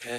Yeah.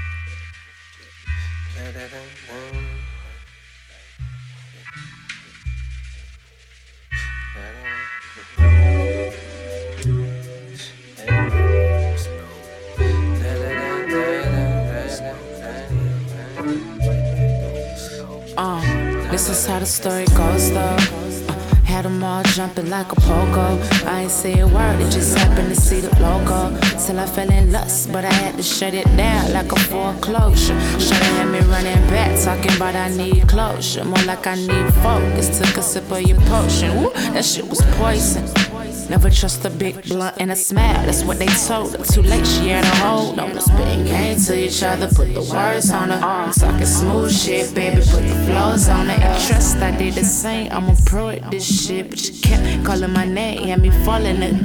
This is how the story goes though. Had them all jumping like a pogo. I ain't say a word, it just happened to see the logo. Till I fell in lust, but I had to shut it down like a foreclosure. Should've had me running back, talking about I need closure. More like I need focus, took a sip of your potion. Ooh, that shit was poison. Never trust a big blunt and a smile, that's what they told her. Too late, she had a hold on us. Spitting game to each other, put the words on her. Talking smooth shit, baby, put the flows on her. And trust I did the same, I'm a pro at this shit. But you kept calling my name, had me falling it.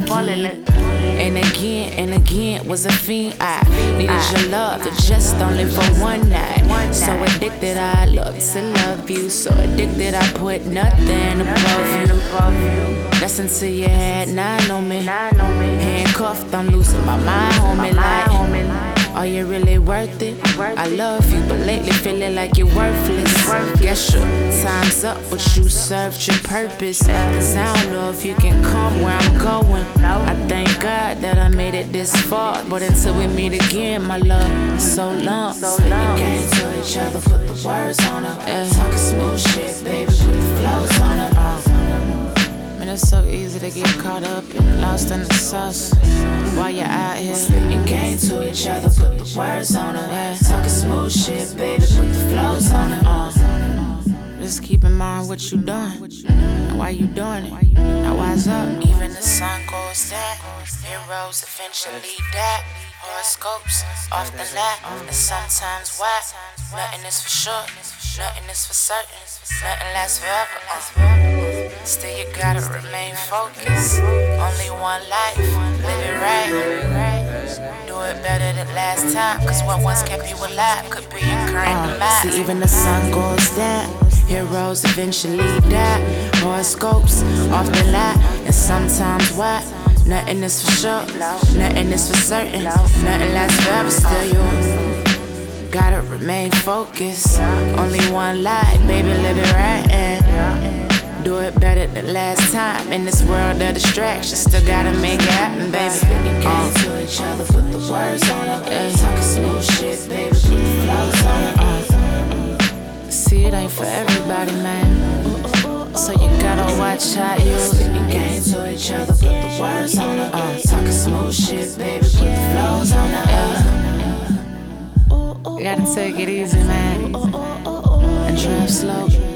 And again, was a fiend. I needed your love, but just only for one night. So addicted, I love to love you. So addicted, I put nothing above you. That's until you had 9 on me. Handcuffed, I'm losing my mind, homie. Like, are you really worth it? I love you, but lately feeling like you're worthless. Guess your time's up, but you served your purpose. Cause I don't know if you can come where I'm going. I thank God that I made it this far, but until we meet again, my love, so long. Spitting game to each other, put the words on her. Talking smooth shit, baby, put the flows on her. Man, it's so easy to get caught up and lost in the sauce while you're out here. Spitting game to each other, put the words on her. Talking smooth shit, baby, put the flows on her. Just keep in mind what you doing and why you doing it. Now wise up. Even the sun goes down, heroes eventually die. Horoscopes often lie, and sometimes why. Nothing is for sure, nothing is for certain, nothing lasts forever. Still you gotta remain focused. Only one life, live it right. Do it better than last time, cause what once kept you alive could be your current demise. See, even the sun goes down, heroes eventually die. Horoscopes often lie, and sometimes why. Nothing is for sure, nothing is for certain, nothing lasts forever. Still you gotta remain focused. Only one life, baby, live it right. And do it better than last time. In this world of distractions, still gotta make it happen, baby. Spitting game to each other, put the words on it. Talking smooth shit, baby, put the flows on it. See, it ain't for everybody, man. So you gotta watch how you spitting game to each other, put the words on it. Talking smooth shit, baby, put the flows on it. You gotta take it easy, man, and drive slow.